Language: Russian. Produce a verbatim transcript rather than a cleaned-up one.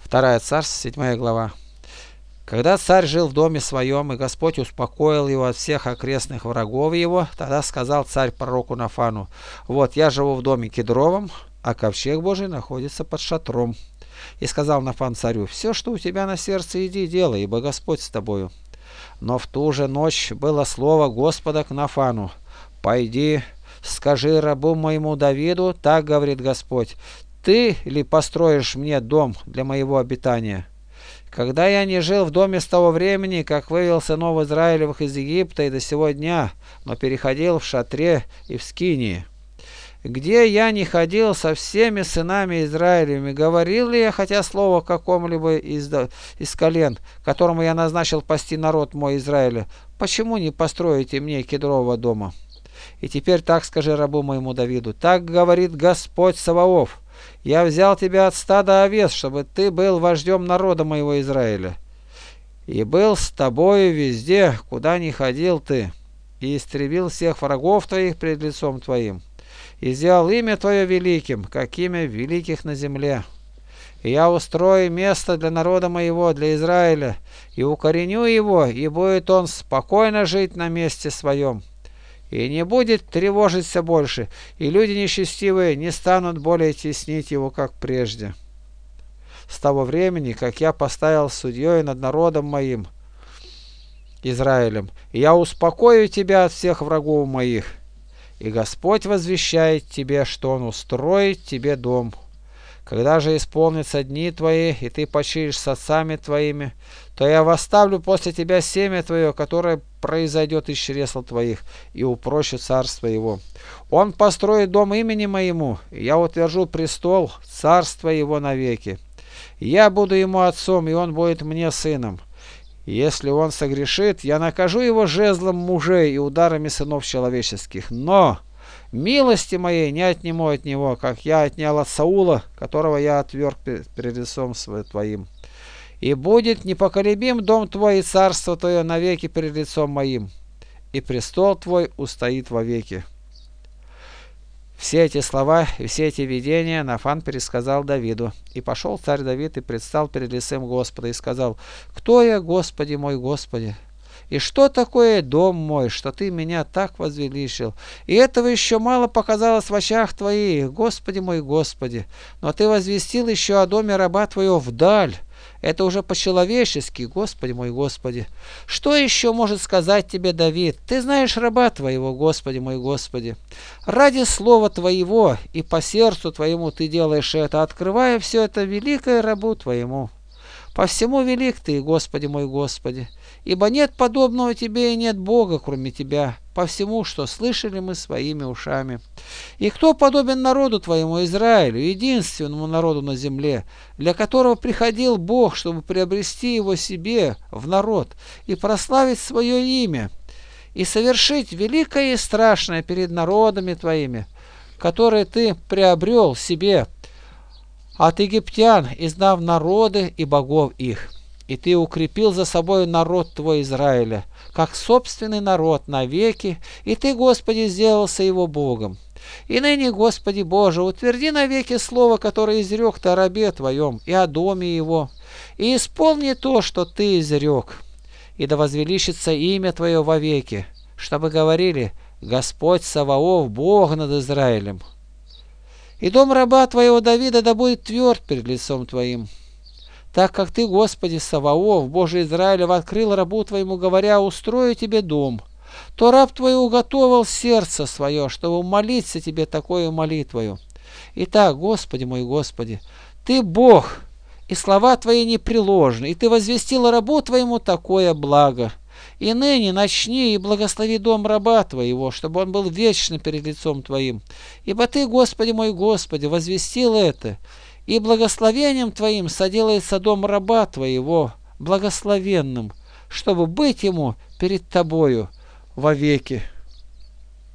Вторая Царств, седьмая глава. Когда царь жил в доме своем, и Господь успокоил его от всех окрестных врагов его, тогда сказал царь пророку Нафану: «Вот я живу в доме кедровом, а ковчег Божий находится под шатром». И сказал Нафан царю: «Все, что у тебя на сердце, иди делай, ибо Господь с тобою». Но в ту же ночь было слово Господа к Нафану: «Пойди, скажи рабу моему Давиду, так говорит Господь: ты ли построишь мне дом для моего обитания? Когда я не жил в доме с того времени, как вывел сынов Израилевых из Египта и до сего дня, но переходил в шатре и в скинии, где я не ходил со всеми сынами Израилевыми, говорил ли я хотя слово какому-либо из, из колен, которому я назначил пасти народ мой Израиля? Почему не построите мне кедрового дома? И теперь так скажи рабу моему Давиду: так говорит Господь Саваоф: я взял тебя от стада овец, чтобы ты был вождем народа моего Израиля, и был с тобою везде, куда ни ходил ты, и истребил всех врагов твоих пред лицом твоим, и сделал имя твое великим, как имя великих на земле. И я устрою место для народа моего, для Израиля, и укореню его, и будет он спокойно жить на месте своем, и не будет тревожиться больше, и люди нечестивые не станут более теснить его, как прежде. С того времени, как я поставил судьей над народом моим Израилем, и я успокою тебя от всех врагов моих, и Господь возвещает тебе, что Он устроит тебе дом. Когда же исполнятся дни твои, и ты почиешь с отцами твоими, то я восставлю после тебя семя твое, которое произойдет из чресл твоих, и упрощу царство его. Он построит дом имени моему, и я утвержу престол царства его навеки. Я буду ему отцом, и он будет мне сыном. Если он согрешит, я накажу его жезлом мужей и ударами сынов человеческих. Но милости моей не отниму от него, как я отнял от Саула, которого я отверг перед лицом твоим. И будет непоколебим дом твой и царство твое навеки перед лицом моим, и престол твой устоит вовеки». Все эти слова и все эти видения Нафан пересказал Давиду. И пошел царь Давид и предстал перед лицем Господа и сказал: «Кто я, Господи мой, Господи? И что такое дом мой, что ты меня так возвеличил? И этого еще мало показалось в очах твоих, Господи мой, Господи. Но ты возвестил еще о доме раба твоего вдаль. Это уже по-человечески, Господи мой, Господи. Что еще может сказать тебе Давид? Ты знаешь раба твоего, Господи мой, Господи. Ради слова твоего и по сердцу твоему ты делаешь это, открывая все это великое рабу твоему. По всему велик ты, Господи мой, Господи, ибо нет подобного тебе и нет Бога, кроме тебя, по всему, что слышали мы своими ушами. И кто подобен народу твоему Израилю, единственному народу на земле, для которого приходил Бог, чтобы приобрести его себе в народ и прославить свое имя, и совершить великое и страшное перед народами твоими, которые ты приобрел себе от египтян, изгнав народы и богов их. И ты укрепил за собой народ твой Израиля, как собственный народ навеки, и ты, Господи, сделался его Богом. И ныне, Господи Боже, утверди навеки слово, которое изрек ты о рабе твоем и о доме его, и исполни то, что ты изрек. И да возвеличится имя твое вовеки, чтобы говорили: Господь Саваоф, Бог над Израилем. И дом раба твоего Давида да будет тверд перед лицом твоим. Так как ты, Господи Саваоф, Боже Израилев, открыл рабу твоему, говоря: устрою тебе дом, то раб твой уготовил сердце свое, чтобы молиться тебе такою молитвою. Итак, Господи мой, Господи, ты Бог, и слова твои непреложны, и ты возвестил рабу твоему такое благо. И ныне начни и благослови дом раба твоего, чтобы он был вечно перед лицом твоим. Ибо ты, Господи мой, Господи, возвестил это, и благословением твоим соделается дом раба твоего благословенным, чтобы быть ему перед тобою вовеки.